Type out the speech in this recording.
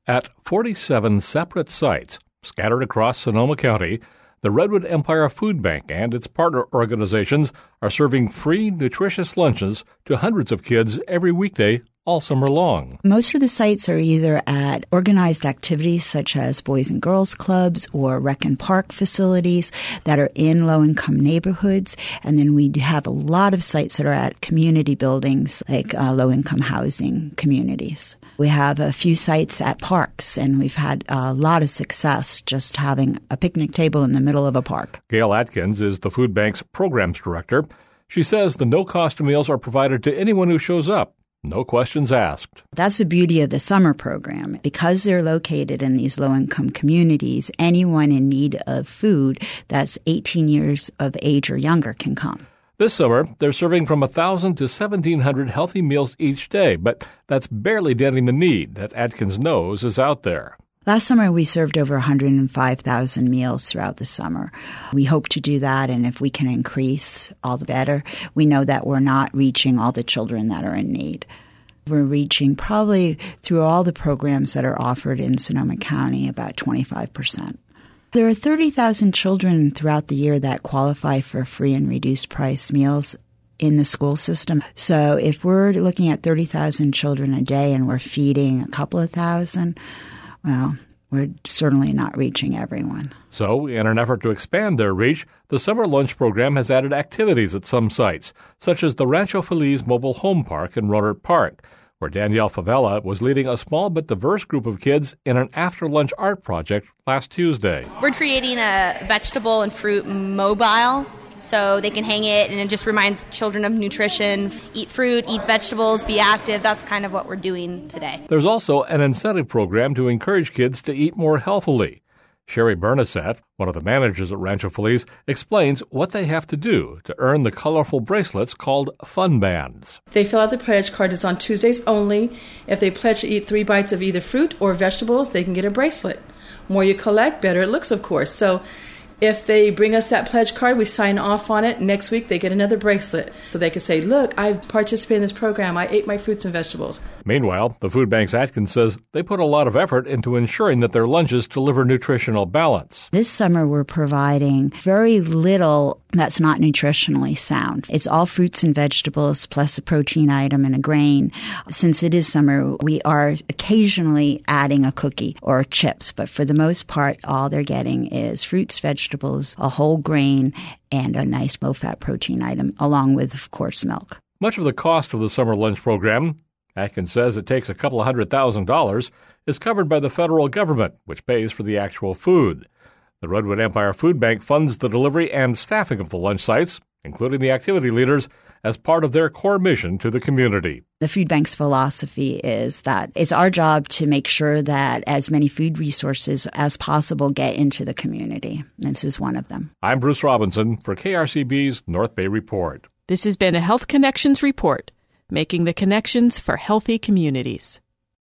At 47 separate sites scattered across Sonoma County, the Redwood Empire Food Bank and its partner organizations are serving free, nutritious lunches to hundreds of kids every weekday all summer long. Most of the sites are either at organized activities such as Boys and Girls Clubs or rec and park facilities that are in low-income neighborhoods. And then we have a lot of sites that are at community buildings like low-income housing communities. We have a few sites at parks, and we've had a lot of success just having a picnic table in the middle of a park. Gail Atkins is the food bank's programs director. She says the no-cost meals are provided to anyone who shows up. No questions asked. That's the beauty of the summer program. Because they're located in these low-income communities, anyone in need of food that's 18 years of age or younger can come. This summer, they're serving from 1,000 to 1,700 healthy meals each day, but that's barely denting the need that Atkins knows is out there. Last summer, we served over 105,000 meals throughout the summer. We hope to do that, and if we can increase, all the better. We know that we're not reaching all the children that are in need. We're reaching probably through all the programs that are offered in Sonoma County about 25%. There are 30,000 children throughout the year that qualify for free and reduced price meals in the school system. So if we're looking at 30,000 children a day and we're feeding a couple of thousand, well, we're certainly not reaching everyone. So, in an effort to expand their reach, the summer lunch program has added activities at some sites, such as the Rancho Feliz Mobile Home Park in Rohnert Park, where Danielle Favela was leading a small but diverse group of kids in an after-lunch art project last Tuesday. We're creating a vegetable and fruit mobile so they can hang it, and it just reminds children of nutrition. Eat fruit, eat vegetables, be active. That's kind of what we're doing today. There's also an incentive program to encourage kids to eat more healthily. Sherry Bernasette, one of the managers at Rancho Feliz, explains what they have to do to earn the colorful bracelets called Fun Bands. They fill out the pledge card. It's on Tuesdays only. If they pledge to eat 3 bites of either fruit or vegetables, they can get a bracelet. More you collect, better it looks, of course. So if they bring us that pledge card, we sign off on it. Next week, they get another bracelet. So they can say, look, I've participated in this program. I ate my fruits and vegetables. Meanwhile, the Food Bank's Atkins says they put a lot of effort into ensuring that their lunches deliver nutritional balance. This summer, we're providing very little that's not nutritionally sound. It's all fruits and vegetables plus a protein item and a grain. Since it is summer, we are occasionally adding a cookie or chips, but for the most part, all they're getting is fruits, vegetables, a whole grain, and a nice low-fat protein item, along with, of course, milk. Much of the cost of the summer lunch program, Atkins says it takes a couple of $100,000, is covered by the federal government, which pays for the actual food. The Redwood Empire Food Bank funds the delivery and staffing of the lunch sites, including the activity leaders, as part of their core mission to the community. The food bank's philosophy is that it's our job to make sure that as many food resources as possible get into the community. This is one of them. I'm Bruce Robinson for KRCB's North Bay Report. This has been a Health Connections Report, making the connections for healthy communities.